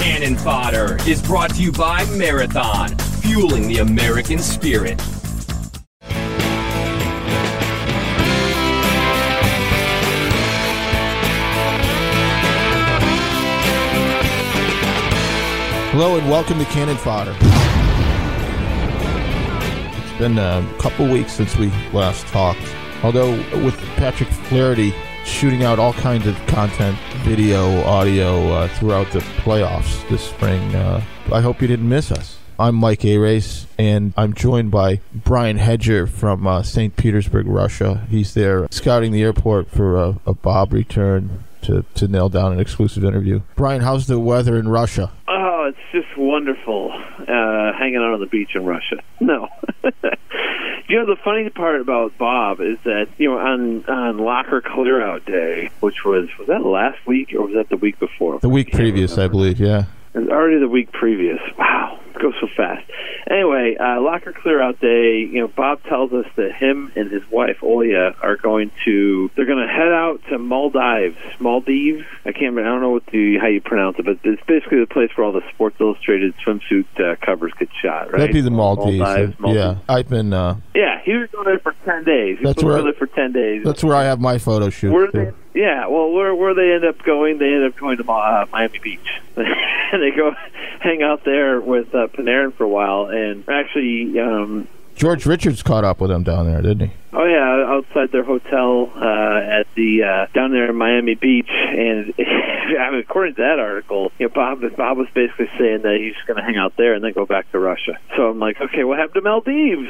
Cannon Fodder is brought to you by Marathon, fueling the American spirit. Hello and welcome to Cannon Fodder. It's been a couple weeks since we last talked, although with Patrick Flaherty shooting out all kinds of content, video, audio, throughout the playoffs this spring, I hope you didn't miss us. I'm Mike Arace, and I'm joined by Brian Hedger from St. Petersburg, Russia. He's there scouting the airport for a Bob return to nail down an exclusive interview. Brian, how's the weather in Russia? Oh, it's just wonderful hanging out on the beach in Russia. No. The funny part about Bob is that, on locker clear-out day, which was that last week or was that the week before? The week previous, I believe, yeah. It was already the week previous. Wow, it goes so fast. Anyway, locker clear-out day, Bob tells us that him and his wife, Olya, they're going to head out to Maldives. I don't know how you pronounce it, but it's basically the place where all the Sports Illustrated swimsuit covers get shot, right? That'd be the Maldives. Maldives. Yeah, I've been... Yeah, he was going there for 10 days. That's where I have my photo shoot. Where they end up going, to Miami Beach. And they go hang out there with Panarin for a while, and actually... George Richards caught up with him down there, didn't he? Oh, yeah, outside their hotel at down there in Miami Beach. And according to that article, Bob was basically saying that he's going to hang out there and then go back to Russia. So I'm like, okay, what happened to Maldives?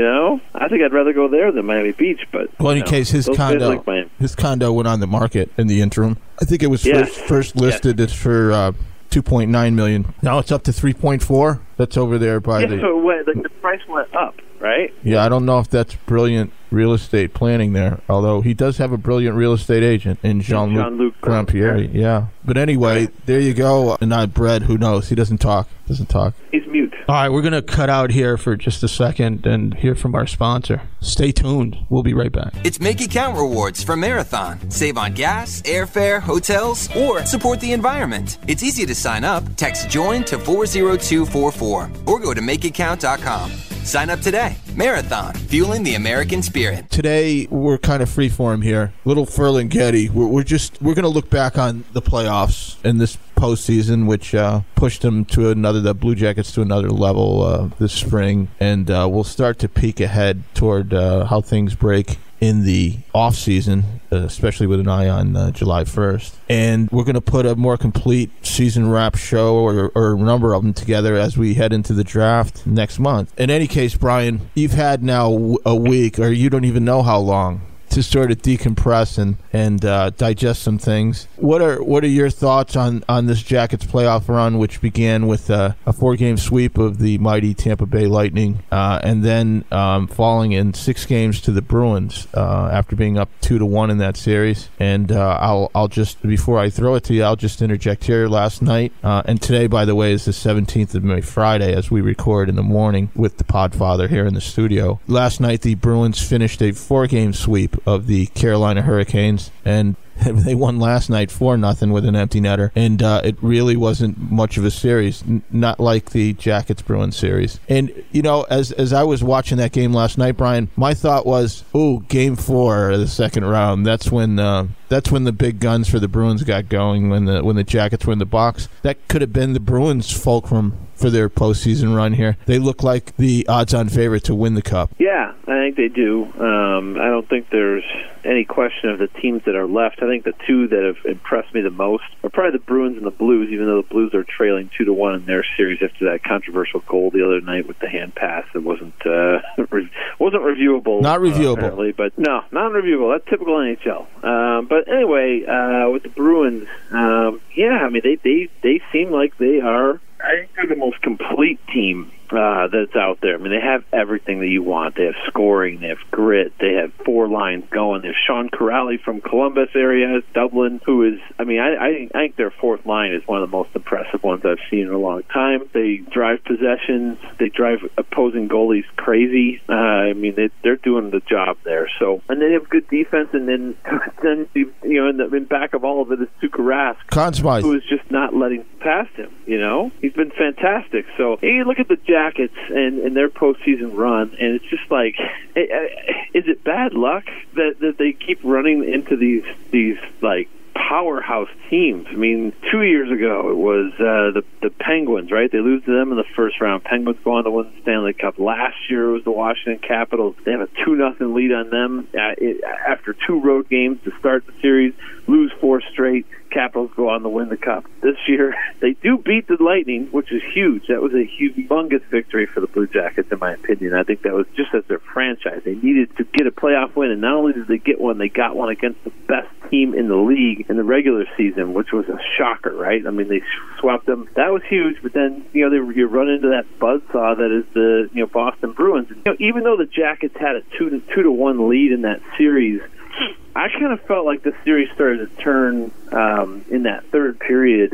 I think I'd rather go there than Miami Beach. But well, in any case, his condo went on the market in the interim. I think it was first listed as for $2.9 million. Now it's up to $3.4. That's over there by the... So the price went up, right? Yeah, I don't know if that's brilliant real estate planning there, although he does have a brilliant real estate agent in Jean-Luc Grandpierre. Yeah. But anyway, there you go. And not Brett, who knows? He doesn't talk. He's mute. All right, we're going to cut out here for just a second and hear from our sponsor. Stay tuned. We'll be right back. It's Make It Count rewards from Marathon. Save on gas, airfare, hotels, or support the environment. It's easy to sign up. Text JOIN to 40244 or go to makeitcount.com. Sign up today. Marathon, fueling the American spirit. Today, we're kind of freeform here. Little Ferlinghetti. We're going to look back on the playoffs in this postseason, which pushed them to the Blue Jackets to another level this spring. And we'll start to peek ahead toward how things break in the off-season, especially with an eye on July 1st. And we're going to put a more complete season wrap show or a number of them together as we head into the draft next month. In any case, Brian, you've had now a week, or you don't even know how long, to sort of decompress and digest some things. What are your thoughts on this Jackets playoff run, which began with a 4-game sweep of the mighty Tampa Bay Lightning, and then falling in 6 games to the Bruins after being up 2-1 in that series? And I'll just, before I throw it to you, I'll just interject here. Last night, and today, by the way, is the 17th of May, Friday, as we record in the morning with the Podfather here in the studio. Last night, the Bruins finished a 4-game sweep of the Carolina Hurricanes, and they won last night 4-0 with an empty netter, and it really wasn't much of a series, not like the Jackets-Bruins series. And, as I was watching that game last night, Brian, my thought was, Game 4 of the second round, that's when the big guns for the Bruins got going, when the Jackets were in the box. That could have been the Bruins' fulcrum for their postseason run here. They look like the odds-on favorite to win the Cup. Yeah, I think they do. I don't think there's any question of the teams that are left. I think the two that have impressed me the most are probably the Bruins and the Blues, even though the Blues are trailing 2-1 in their series after that controversial goal the other night with the hand pass that wasn't reviewable. Not reviewable. Apparently, but no, non-reviewable. That's typical NHL. But anyway, with the Bruins, they seem like they are. I think they're the most complete team that's out there. I mean, they have everything that you want. They have scoring, they have grit, they have 4 lines going. There's Sean Corrali from Columbus area, Dublin, who is, I mean, I think their 4th line is one of the most impressive ones I've seen in a long time. They drive possessions, they drive opposing goalies crazy. I mean, they're doing the job there. So, and they have good defense, and then you know, in back of all of it is Tuukka Rask, who is just not letting past him. You know, he's been fantastic. So, you look at the Jackets and their postseason run, and it's just like, is it bad luck that they keep running into these like powerhouse teams? I mean, 2 years ago it was the Penguins, right? They lose to them in the first round. Penguins go on to win the Stanley Cup. Last year it was the Washington Capitals. They have a 2-0 lead on them after 2 road games to start the series, lose 4 straight. Capitals go on to win the Cup. This year, they do beat the Lightning, which is huge. That was a humongous victory for the Blue Jackets, in my opinion. I think that was just as their franchise. They needed to get a playoff win, and not only did they get one, they got one against the best team in the league in the regular season, which was a shocker, right? I mean, they swept them. That was huge, but then, you know, you run into that buzzsaw that is the, you know, Boston Bruins. You know, even though the Jackets had a 2-1 lead in that series, I kind of felt like the series started to turn in that third period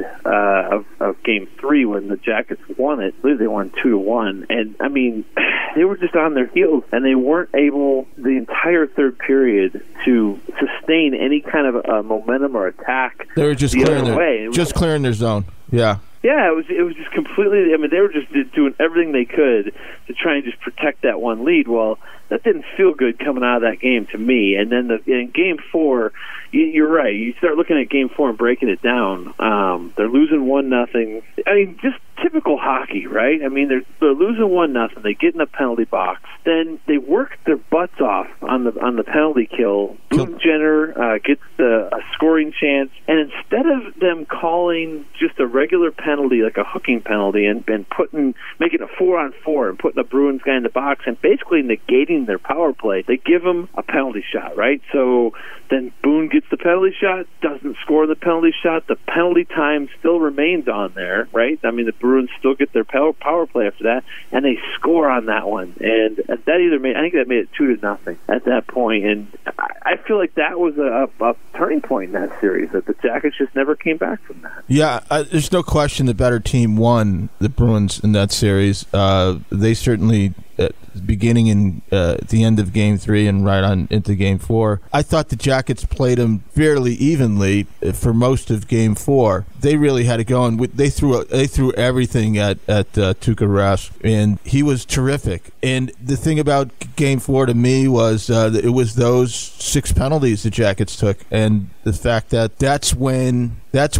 of Game 3 when the Jackets won it. I believe they won 2-1. And, I mean, they were just on their heels, and they weren't able the entire third period to sustain any kind of momentum or attack. They were just clearing their zone. Yeah. Yeah, it was just completely. I mean, they were just doing everything they could to try and just protect that one lead. Well, that didn't feel good coming out of that game to me. And then in Game 4, you're right. You start looking at Game 4 and breaking it down. They're losing 1-0. I mean, just typical hockey, right? I mean, they're losing 1-0. They get in the penalty box. Then they work their butts off on the penalty kill. Boone Jenner gets a scoring chance, and instead of them calling just a regular penalty, like a hooking penalty, and making a 4-on-4 and putting the Bruins guy in the box and basically negating their power play, they give them a penalty shot, right? So then Boone gets the penalty shot, doesn't score the penalty shot. The penalty time still remains on there, right? I mean, the Bruins still get their power play after that, and they score on that one. And that I think that made it 2-0 at that point. And I feel like that was a turning point in that series, that the Jackets just never came back from that. Yeah, there's no question the better team won, the Bruins, in that series. They certainly, beginning in at the end of Game 3 and right on into Game 4, I thought the Jackets played them fairly evenly for most of Game 4. They really had it going. They threw everything at Tuukka Rask, and he was terrific. And the thing about Game 4 to me was it was those 6 penalties the Jackets took, and the fact that that's when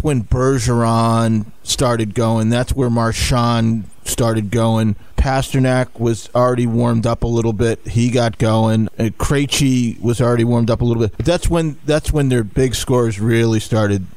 Bergeron started going. That's where Marchand started going. Pasternak was already warmed up a little bit. He got going. Krejci was already warmed up a little bit. But that's when their big scores really started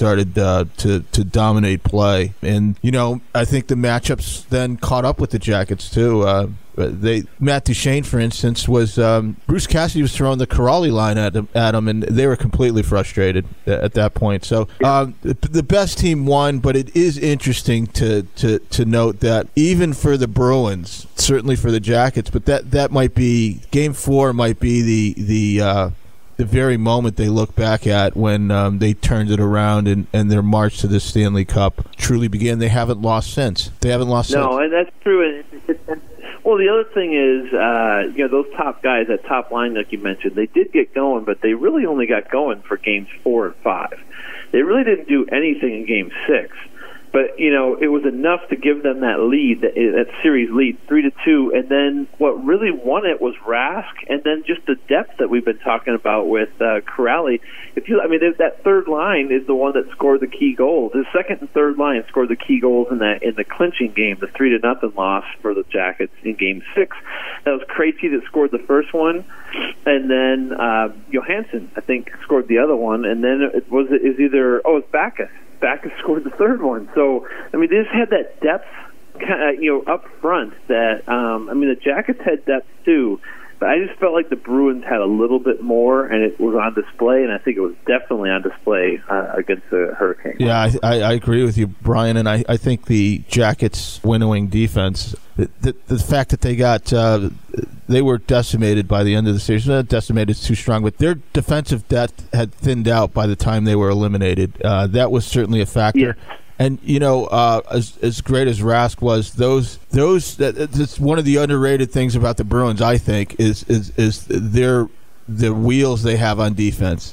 to dominate play. And you know, I think the matchups then caught up with the Jackets too. Matt Duchene, for instance, was Bruce Cassidy was throwing the Corrali line at him, and they were completely frustrated at that point. So the best team won, but it is interesting to note that even for the Bruins, certainly for the Jackets, but that might be Game 4 might be the very moment they look back at when they turned it around and their march to the Stanley Cup truly began. They haven't lost since. No, and that's true. Well, the other thing is, you know, those top guys, that top line like you mentioned, they did get going, but they really only got going for Games 4 and 5. They really didn't do anything in Game 6. But, you know, it was enough to give them that lead, that series lead, 3-2. And then what really won it was Rask, and then just the depth that we've been talking about with Corrali. That third line is the one that scored the key goals. The second and third line scored the key goals in the clinching game, the 3-0 loss for the Jackets in Game 6. That was Krejci that scored the first one, and then Johansson, I think, scored the other one, and then it's Backus. Backus scored the third one. So, I mean, they just had that depth, up front that, the Jackets had depth too. But I just felt like the Bruins had a little bit more, and it was on display, and I think it was definitely on display against the Hurricanes. Yeah, I agree with you, Brian, and I think the Jackets' winnowing defense, the fact that they were decimated by the end of the season. Not decimated is too strong, but their defensive depth had thinned out by the time they were eliminated. That was certainly a factor. Yeah. And as great as Rask was, that's one of the underrated things about the Bruins. I think is the wheels they have on defense.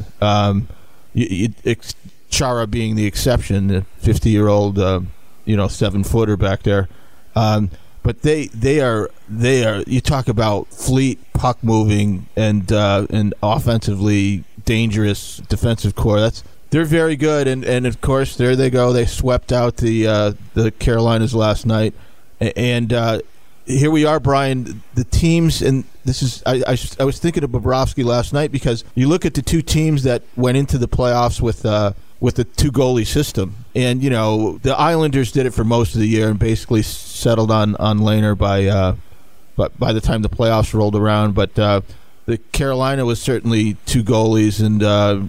Chara being the exception, the 50-year-old 7-footer back there. But they are. You talk about fleet, puck moving, and offensively dangerous defensive core. They're very good, and of course there they go. They swept out the Carolinas last night, and here we are, Brian. The teams, and this is I was thinking of Bobrovsky last night because you look at the two teams that went into the playoffs with the two-goalie system. And, the Islanders did it for most of the year and basically settled on Lehner by the time the playoffs rolled around. But the Carolina was certainly two goalies. And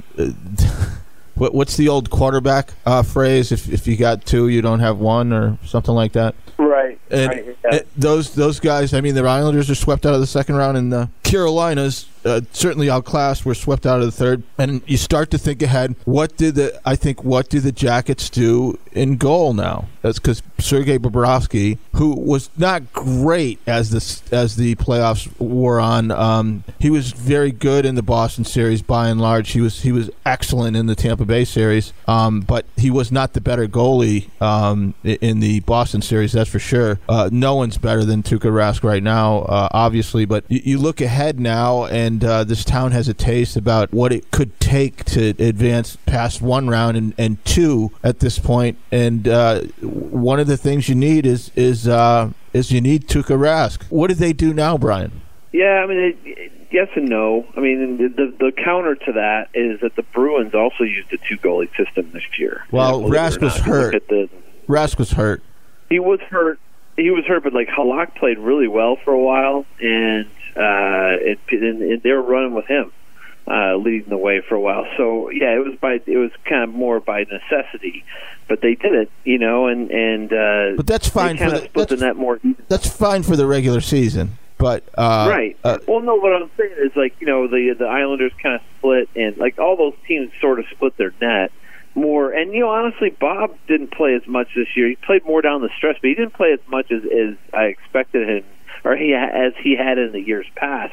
what's the old quarterback phrase? If you got two, you don't have one, or something like that? Right. And those guys, I mean, the Islanders are swept out of the second round, and the Carolinas, certainly outclassed, were swept out of the third. And you start to think ahead, what do the Jackets do in goal now? That's because Sergei Bobrovsky, who was not great as the playoffs wore on, he was very good in the Boston series by and large. He was excellent in the Tampa Bay series, but he was not the better goalie in the Boston series, that's for sure. No one's better than Tuukka Rask right now, obviously, but you look ahead now, and this town has a taste about what it could take to advance past one round and two at this point. And one of the things you need is you need Tuukka Rask. What do they do now, Brian? Yeah, I mean, yes and no. I mean, the counter to that is that the Bruins also used a two-goalie system this year. Well, Rask was hurt. Rask was hurt. He was hurt. But like Halak played really well for a while, and they were running with him, leading the way for a while. So yeah, it was kind of more by necessity, but they did it, and but that's fine for the net more. That's fine for the regular season, but right. Well, no, what I'm saying is the Islanders kind of split, and like all those teams sort of split their net more. And honestly, Bob didn't play as much this year. He played more down the stretch, but he didn't play as much as I expected him, or as he had in the years past.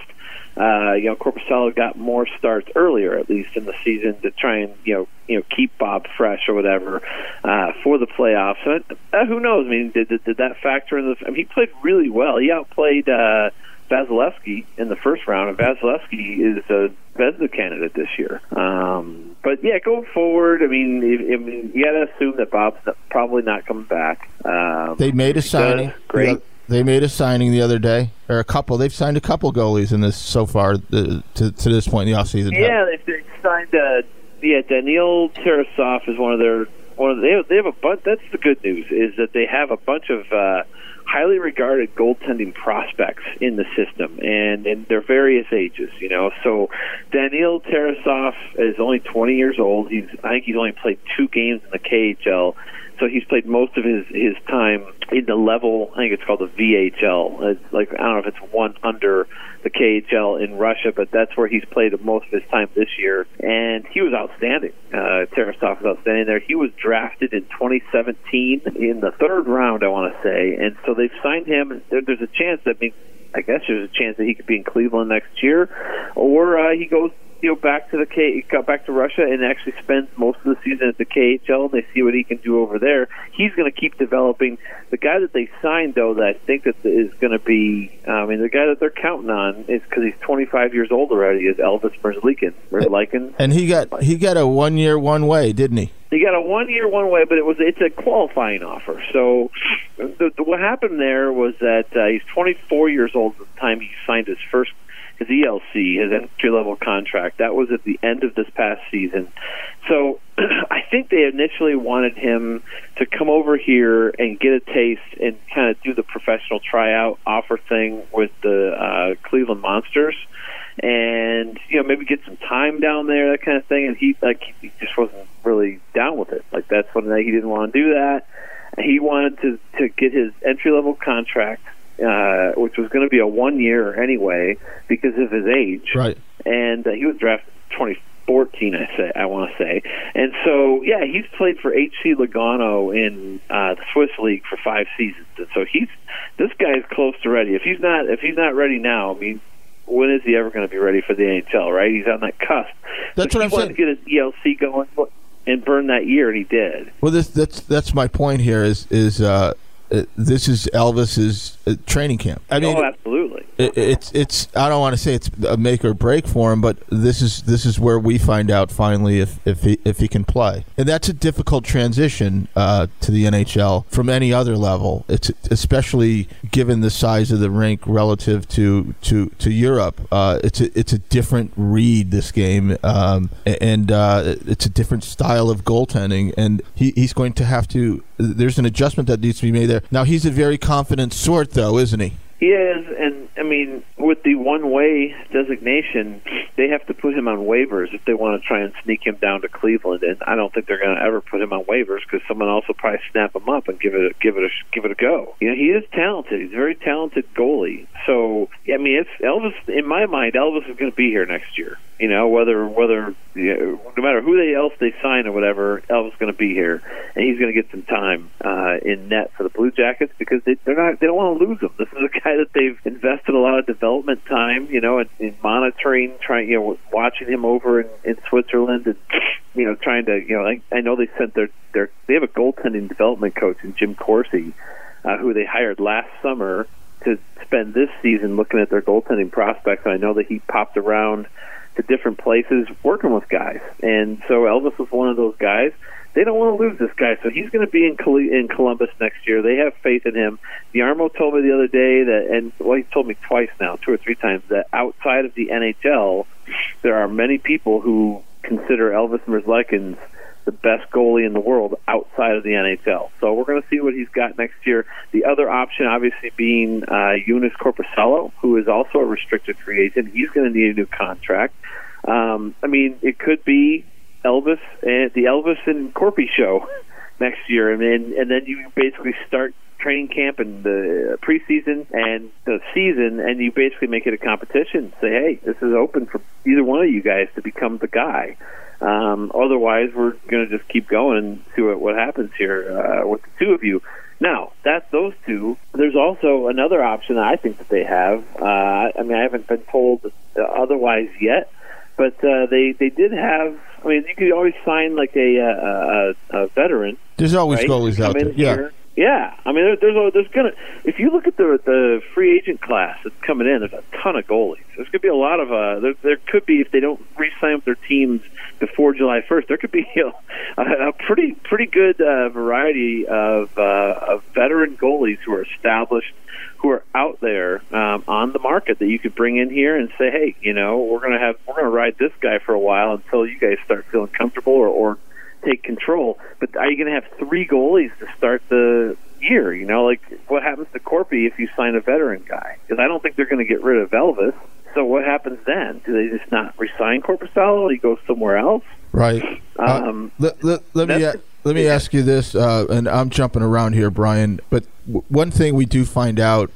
Korpisalo got more starts earlier, at least in the season, to try and keep Bob fresh or whatever for the playoffs. Who knows? I mean, did that factor in he played really well. He outplayed Vasilevsky in the first round, and Vasilevsky is a Vezina candidate this year. But yeah, going forward, I mean, you got to assume that Bob's probably not coming back. They made a signing. Great. They made a signing the other day, or a couple. They've signed a couple goalies in this so far to this point in the offseason. Yeah, they signed. Daniil Tarasov is one of their. They have a bunch. That's the good news, is that they have a bunch of highly regarded goaltending prospects in the system, and in their various ages. So Daniil Tarasov is only 20 years old. I think he's only played 2 games in the KHL. So he's played most of his time in the level, I think it's called the VHL. It's like, I don't know if it's one under the KHL in Russia, but that's where he's played most of his time this year. And he was outstanding. Tarasov was outstanding there. He was drafted in 2017 in the 3rd round, I want to say. And so they've signed him. There's a chance that, I guess there's a chance that he could be in Cleveland next year, or he goes back to Russia and actually spends most of the season at the KHL, and they see what he can do over there. He's going to keep developing. The guy that they signed, though, that I think that is going to be, the guy that they're counting on is, because he's 25 years old already, is Elvis Merzlikins. And he got a 1 year, one way, didn't he? He got a 1 year, one way, but it's a qualifying offer. So what happened there was that he's 24 years old at the time he signed his first his ELC, his entry-level contract. That was at the end of this past season. So I think they initially wanted him to come over here and get a taste and kind of do the professional tryout offer thing with the Cleveland Monsters, and maybe get some time down there, that kind of thing. And he just wasn't really down with it. Like, that's one thing, he didn't want to do that. He wanted to get his entry-level contract, which was going to be a 1 year anyway because of his age. Right. And he was drafted 2014, I want to say. And so, yeah, he's played for HC Lugano in the Swiss League for 5 seasons. And so this guy's close to ready. If he's not ready now, I mean, when is he ever going to be ready for the NHL, right? He's on that cusp. That's what I'm saying. He wanted to get his ELC going and burn that year, and he did. Well, that's my point here. Is this is Elvis's training camp? I mean, absolutely. It's I don't want to say it's a make or break for him, but this is where we find out finally if he can play, and that's a difficult transition to the NHL from any other level. It's especially given the size of the rink relative to Europe. It's a different read, this game, and it's a different style of goaltending, and he's going to have to. There's an adjustment that needs to be made there. Now, he's a very confident sort, though, isn't he? He is, and I mean, with the one-way designation, they have to put him on waivers if they want to try and sneak him down to Cleveland. And I don't think they're going to ever put him on waivers because someone else will probably snap him up and give it a go. He is talented. He's a very talented goalie. So I mean, it's Elvis. In my mind, Elvis is going to be here next year. Whether no matter who else they sign or whatever, Elvis is going to be here, and he's going to get some time in net for the Blue Jackets because they don't want to lose him. This is a guy that they've invested a lot of development time, in monitoring, watching him over in Switzerland, and trying to, I know they sent they have a goaltending development coach in Jim Corsi, who they hired last summer to spend this season looking at their goaltending prospects. And I know that he popped around to different places working with guys, and so Elvis was one of those guys. They don't want to lose this guy, so he's going to be in Columbus next year. They have faith in him. Yarmo told me the other day he told me twice now, 2 or 3 times, that outside of the NHL, there are many people who consider Elvis Merzlikins the best goalie in the world outside of the NHL. So we're going to see what he's got next year. The other option, obviously, being Joonas Korpisalo, who is also a restricted free agent. He's going to need a new contract. I mean, it could be the Elvis and Corpy show next year, and then you basically start training camp and the preseason and the season, and you basically make it a competition. Say, hey, this is open for either one of you guys to become the guy. Otherwise, we're going to just keep going and see what happens here with the two of you. Now, that's those two. There's also another option that I think that they have. I haven't been told otherwise yet, but they did have. I mean, you could always sign like a veteran. There's always goalies out there. Yeah. Yeah, I mean, there's gonna. If you look at the free agent class that's coming in, there's a ton of goalies. There's gonna be a lot of. There could be, if they don't re-sign with their teams before July 1st, there could be a pretty good variety of veteran goalies who are established, who are out there on the market that you could bring in here and say, hey, we're gonna ride this guy for a while until you guys start feeling comfortable or take control. But are you going to have 3 goalies to start the year? Like what happens to Corpy if you sign a veteran guy? Because I don't think they're going to get rid of Elvis. So what happens then? Do they just not re-sign Korpisalo? He goes somewhere else? Right. Let me ask you this, and I'm jumping around here, Brian. But one thing we do find out,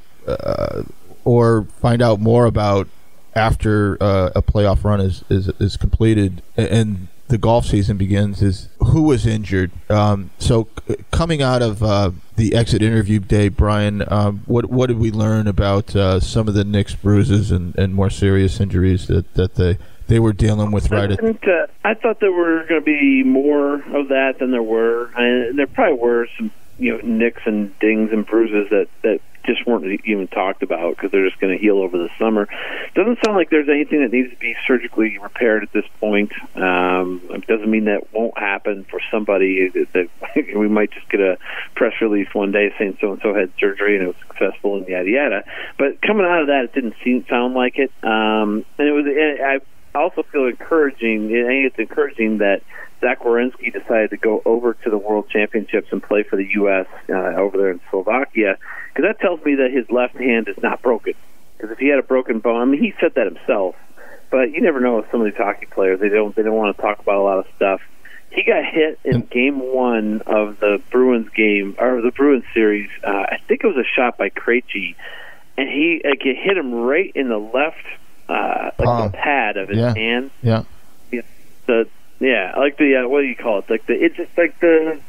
or find out more about after a playoff run is completed, and the golf season begins, is who was injured. So coming out of the exit interview day, Brian, what did we learn about some of the Knicks bruises and more serious injuries that they were dealing with right at... I thought there were going to be more of that than there were. And there probably were some nicks and dings and bruises that just weren't even talked about because they're just going to heal over the summer. Doesn't sound like there's anything that needs to be surgically repaired at this point. It doesn't mean that won't happen for somebody. That we might just get a press release one day saying so-and-so had surgery and it was successful and yada yada. But coming out of that, it didn't sound like it. And it was. I also feel encouraging. I think it's encouraging that Zach Werenski decided to go over to the World Championships and play for the U.S. Over there in Slovakia, because that tells me that his left hand is not broken. Because if he had a broken bone, I mean, he said that himself, but you never know with some of these hockey players. They don't want to talk about a lot of stuff. He got hit in Game 1 of the Bruins game, or the Bruins series. I think it was a shot by Krejci, and he hit him right in the left, the pad of his hand. Yeah. Like the what do you call it? It's just like the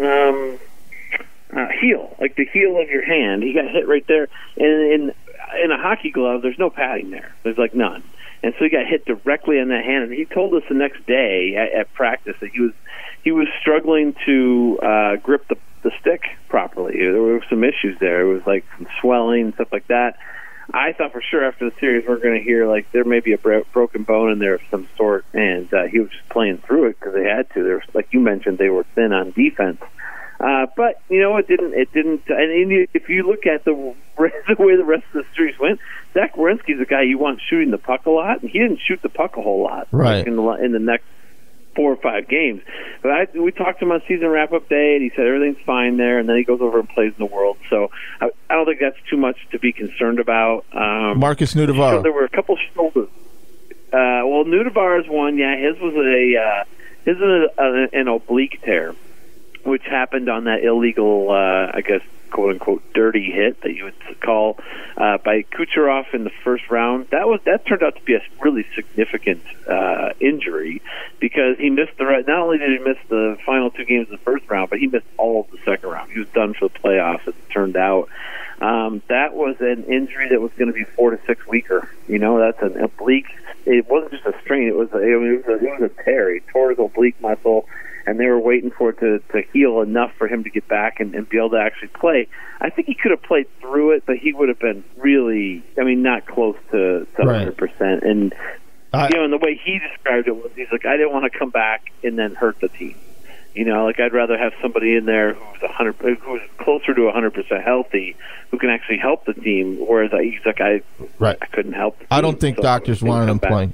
heel, like the heel of your hand. He got hit right there, and in a hockey glove, there's no padding there. There's like none, and so he got hit directly on that hand. And he told us the next day at practice that he was struggling to grip the stick properly. There were some issues there. It was like some swelling and stuff like that. I thought for sure after the series we're going to hear like there may be a broken bone in there of some sort, and he was just playing through it because they had to. There was, like you mentioned, they were thin on defense, but it didn't. And if you look at the way the rest of the series went, Zach Werenski's a guy you want shooting the puck a lot, and he didn't shoot the puck a whole lot, right, in the next 4 or 5 games. But we talked to him on season wrap-up day, and he said everything's fine there, and then he goes over and plays in the World. So I don't think that's too much to be concerned about. Marcus Nutivaara. So there were a couple shoulders. Well, Nutivaara's one, his was an oblique tear, which happened on that illegal, I guess, quote-unquote dirty hit that you would call by Kucherov in the first round. That turned out to be a really significant injury because he missed not only did he miss the final 2 games of the first round, but he missed all of the second round. He was done for the playoffs, as it turned out. That was an injury that was going to be 4 to 6 weeker. That's an oblique. It wasn't just a strain. It was a tear. He tore his oblique muscle, and they were waiting for it to heal enough for him to get back and be able to actually play. I think he could have played through it, but he would have been really, not close to 100%. And, and the way he described it was, he's like, I didn't want to come back and then hurt the team. I'd rather have somebody in there who's closer to 100% healthy, who can actually help the team. Whereas he's like, I couldn't help the team. I don't think doctors wanted him playing.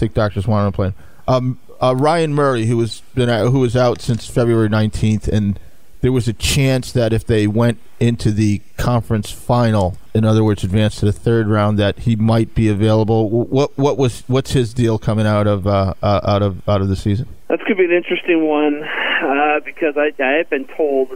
Ryan Murray, who was out since February 19th, and there was a chance that if they went into the conference final, in other words, advanced to the 3rd round, that he might be available. What's his deal coming out of the season? That's going to be an interesting one because I have been told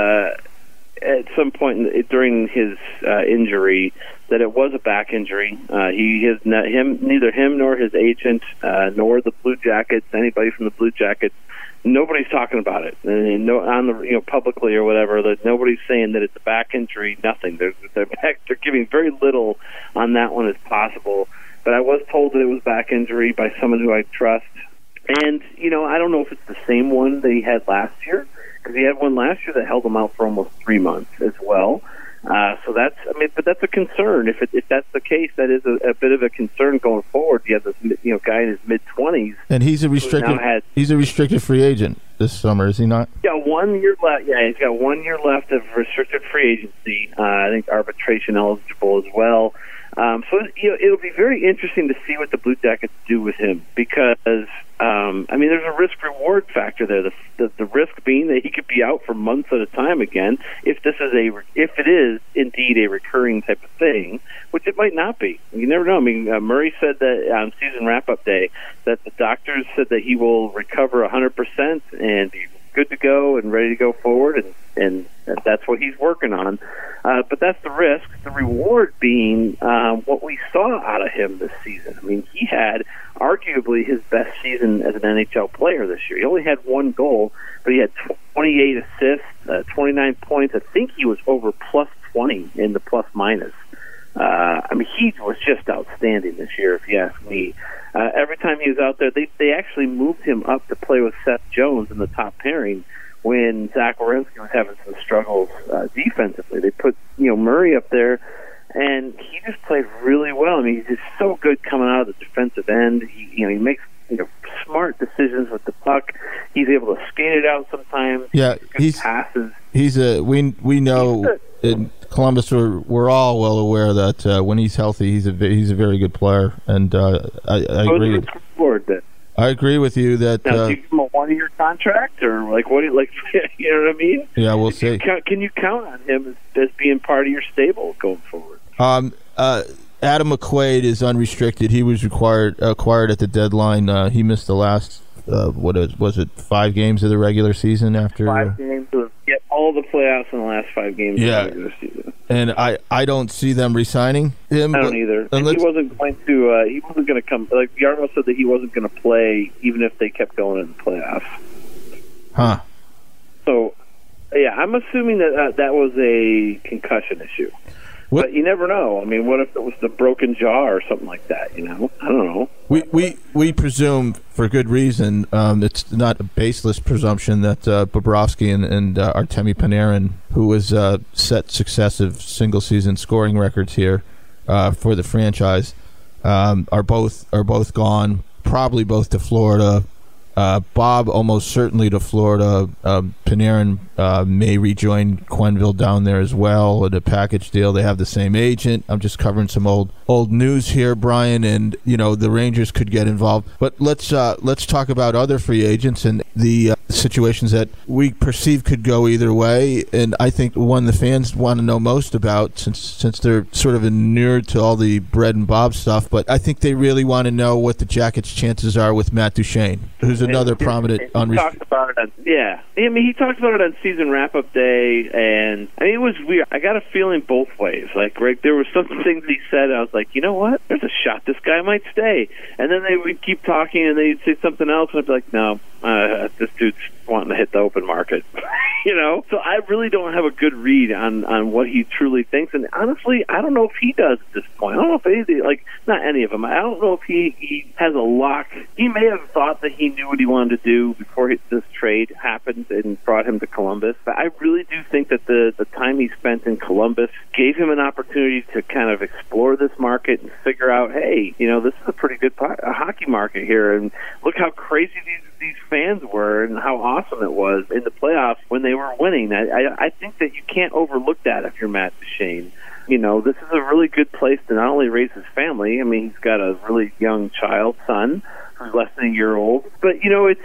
at some point during his injury that it was a back injury. Neither him nor his agent nor the Blue Jackets, anybody from the Blue Jackets, nobody's talking about it. And on the publicly or whatever, that nobody's saying that it's a back injury. Nothing. They're giving very little on that one as possible. But I was told that it was back injury by someone who I trust. And I don't know if it's the same one that he had last year, because he had one last year that held him out for almost 3 months as well. So but that's a concern. If that's the case, that is a bit of a concern going forward. You have this, guy in his mid-20s, and he's a restricted free agent this summer, is he not? Yeah, 1 year left. Yeah, he's got 1 year left of restricted free agency. I think arbitration eligible as well. So it'll be very interesting to see what the Blue Jackets do with him because there's a risk-reward factor there. The risk being that he could be out for months at a time again if it is indeed a recurring type of thing, which it might not be. You never know. Murray said that on season wrap-up day that the doctors said that he will recover 100% and be good to go and ready to go forward, and that's what he's working on. But that's the risk. The reward being what we saw out of him this season. He had arguably his best season as an NHL player this year. He only had 1 goal, but he had 28 assists, 29 points. I think he was over plus 20 in the plus-minus. He was just outstanding this year, if you ask me. Every time he was out there, they actually moved him up to play with Seth Jones in the top pairing, when Zach Werenski was having some struggles defensively. They put Murray up there, and he just played really well. I mean, he's just so good coming out of the defensive end. He makes smart decisions with the puck. He's able to skate it out sometimes. Yeah, he's passes. We know in Columbus we're all well aware that when he's healthy, he's a very good player, and I agree. I agree with you that. Now, do you give him a 1-year contract, or what? You know what I mean? Yeah, we'll see. Can you count on him as being part of your stable going forward? Adam McQuaid is unrestricted. He was acquired at the deadline. He missed the last, 5 games of the regular season after 5 games. Get all the playoffs in the last 5 games of the regular season. And I don't see them re-signing him. I don't either. And he wasn't going to. He wasn't going to come. Like Jarmo said that he wasn't going to play even if they kept going in the playoffs. Huh. So, yeah, I'm assuming that was a concussion issue. But you never know. I mean, what if it was the broken jaw or something like that? I don't know. We presume, for good reason, it's not a baseless presumption that Bobrovsky and Artemi Panarin, who has set successive single-season scoring records here for the franchise, are both gone. Probably both to Florida. Bob almost certainly to Florida. Panarin may rejoin Quenneville down there as well at a package deal. They have the same agent. I'm just covering some old news here, Brian, and the Rangers could get involved. But let's talk about other free agents and the situations that we perceive could go either way. And I think one the fans want to know most about, since they're sort of inured to all the bread and Bob stuff. But I think they really want to know what the Jackets' chances are with Matt Duchene, who's another prominent unrestricted. He talked about it he talked about it on season wrap-up day, and it was weird. I got a feeling both ways. Like, Rick, there were some things he said, I was like, you know what? There's a shot this guy might stay. And then they would keep talking, and they'd say something else, and I'd be like, no, this dude's wanting to hit the open market. So I really don't have a good read on what he truly thinks, and honestly, I don't know if he does at this point. I don't know if anything, not any of them. I don't know if he has a lock. He may have thought that he knew what he wanted to do before this trade happened and brought him to Columbus, but I really do think that the time he spent in Columbus gave him an opportunity to kind of explore this market and figure out, hey, this is a pretty good hockey market here, and look how crazy these fans were and how awesome it was in the playoffs when they were winning. I think that you can't overlook that if you're Matt Duchene. This is a really good place to not only raise his family. I mean, he's got a really young son who's less than a year old. But,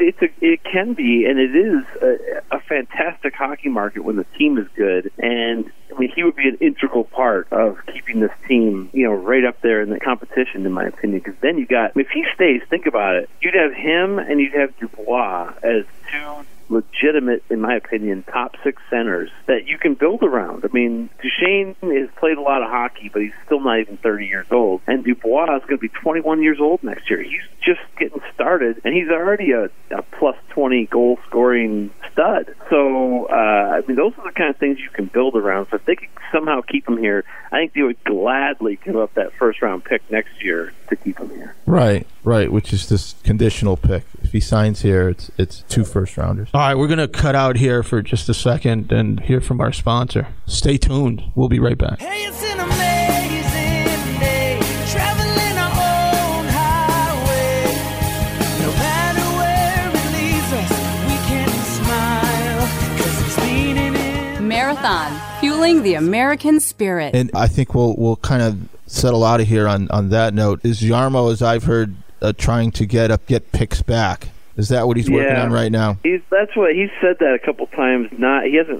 it can be, and it is a fantastic hockey market when the team is good. And, I mean, he would be an integral part of keeping this team, right up there in the competition, in my opinion. Because then if he stays, think about it, you'd have him and you'd have Dubois as two legitimate, in my opinion, top 6 centers that you can build around. I mean, Duchene has played a lot of hockey, but he's still not even 30 years old. And Dubois is going to be 21 years old next year. He's just getting started, and he's already a plus 20 goal-scoring stud. So, I mean, those are the kind of things you can build around. So if they could somehow keep him here, I think they would gladly give up that first-round pick next year to keep him here. Right, which is this conditional pick. If he signs here, it's 2 first-rounders. All right, we're going to cut out here for just a second and hear from our sponsor. Stay tuned. We'll be right back. Hey, it's an amazing day, traveling our own highway. No matter where it leads us, we can smile, 'cause it's leaning in. Marathon, fueling the American spirit. And I think we'll kind of settle out of here on that note. Is Jarmo, as I've heard, trying to get picks back? Is that what he's working on right now? That's what he said that a couple times. He hasn't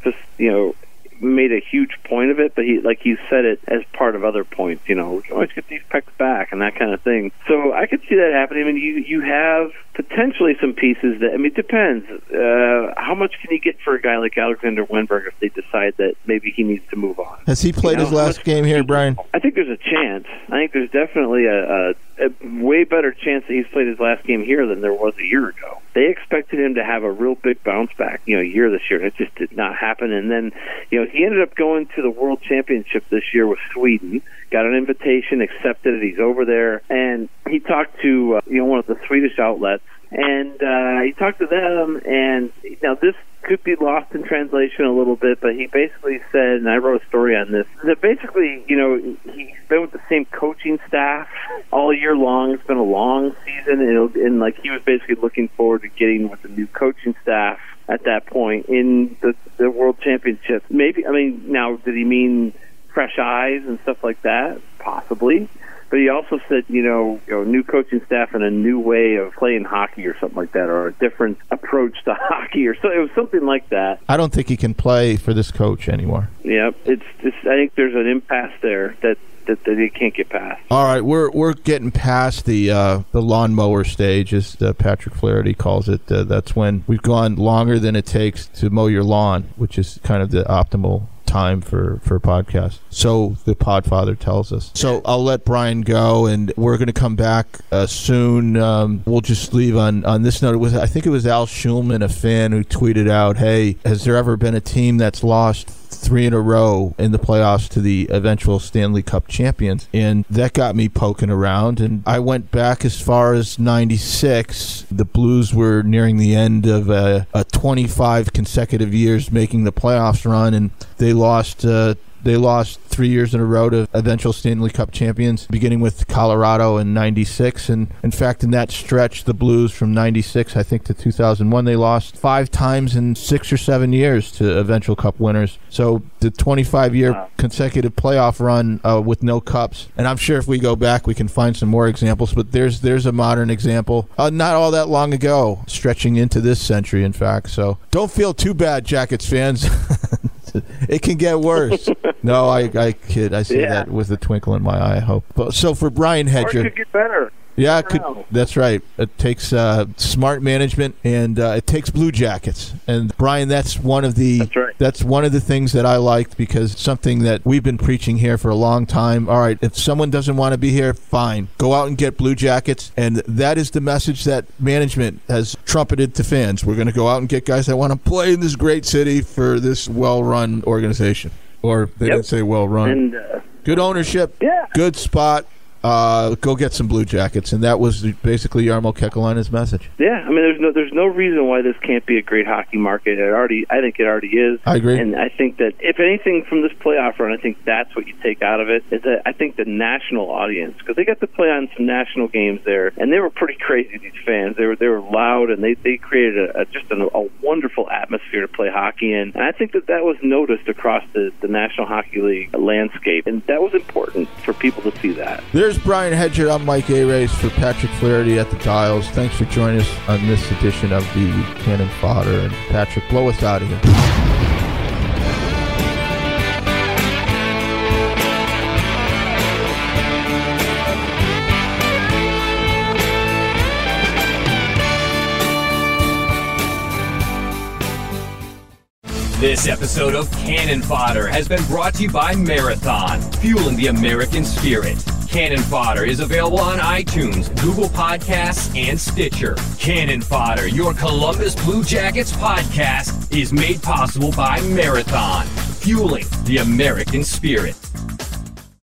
made a huge point of it, but he said it as part of other points. We can always get these picks back and that kind of thing. So I could see that happening. I mean, you have potentially some pieces that, I mean, it depends. How much can you get for a guy like Alexander Wenberg if they decide that maybe he needs to move on? Has he played his last game here, Brian? I think there's a chance. I think there's definitely a way better chance that he's played his last game here than there was a year ago. They expected him to have a real big bounce back, year this year, and it just did not happen. And then, he ended up going to the World Championship this year with Sweden, got an invitation, accepted it, he's over there, and he talked to, one of the Swedish outlets, And he talked to them, and now this could be lost in translation a little bit, but he basically said, and I wrote a story on this, that basically, he's been with the same coaching staff all year long. It's been a long season, and like he was basically looking forward to getting with the new coaching staff at that point in the World Championship. Maybe, I mean, now, did he mean fresh eyes and stuff like that? Possibly. But he also said, new coaching staff and a new way of playing hockey or something like that, or a different approach to hockey, or so. It was something like that. I don't think he can play for this coach anymore. Yeah, I think there's an impasse there that he can't get past. All right, we're getting past the lawnmower stage, as Patrick Flaherty calls it. That's when we've gone longer than it takes to mow your lawn, which is kind of the optimal time for a podcast. So the Podfather tells us. So I'll let Brian go, and we're going to come back soon. We'll just leave on this note. I think it was Al Schulman, a fan, who tweeted out, "Hey, has there ever been a team that's lost 3 in a row in the playoffs to the eventual Stanley Cup champions?" And that got me poking around, and I went back as far as 96. The Blues were nearing the end of a 25 consecutive years making the playoffs run, and they lost 3 years in a row to eventual Stanley Cup champions, beginning with Colorado in 96. And in fact, in that stretch, the Blues from 96, I think, to 2001, they lost 5 times in 6 or 7 years to eventual Cup winners. So the 25-year consecutive playoff run with no cups. And I'm sure if we go back, we can find some more examples. But there's a modern example, not all that long ago, stretching into this century, in fact. So don't feel too bad, Jackets fans. It can get worse. No, I kid. I say that with a twinkle in my eye, I hope. But, so for Brian Hedger, or it could get better. Yeah, it could. That's right. It takes smart management, and it takes Blue Jackets. And Brian, that's one of the things that I liked, because something that we've been preaching here for a long time. All right, if someone doesn't want to be here, fine, go out and get Blue Jackets. And that is the message that management has trumpeted to fans. We're going to go out and get guys that want to play in this great city for this well-run organization. Or they didn't say well-run. And good ownership. Yeah. Good spot. Go get some Blue Jackets, and that was basically Jarmo Kekalainen's message. Yeah, I mean, there's no reason why this can't be a great hockey market. I think it already is. I agree, and I think that if anything from this playoff run, I think that's what you take out of it. Is that I think the national audience, because they got to play on some national games there, and they were pretty crazy. These fans, they were loud, and they created a wonderful atmosphere to play hockey in. And I think that was noticed across the National Hockey League landscape, and that was important for people to see that. There's Brian Hedger. I'm Mike A-Race for Patrick Flaherty at the dials. Thanks for joining us on this edition of the Cannon Fodder. And Patrick, blow us out of here. This episode of Cannon Fodder has been brought to you by Marathon, fueling the American spirit. Cannon Fodder is available on iTunes, Google Podcasts, and Stitcher. Cannon Fodder, your Columbus Blue Jackets podcast, is made possible by Marathon, fueling the American spirit.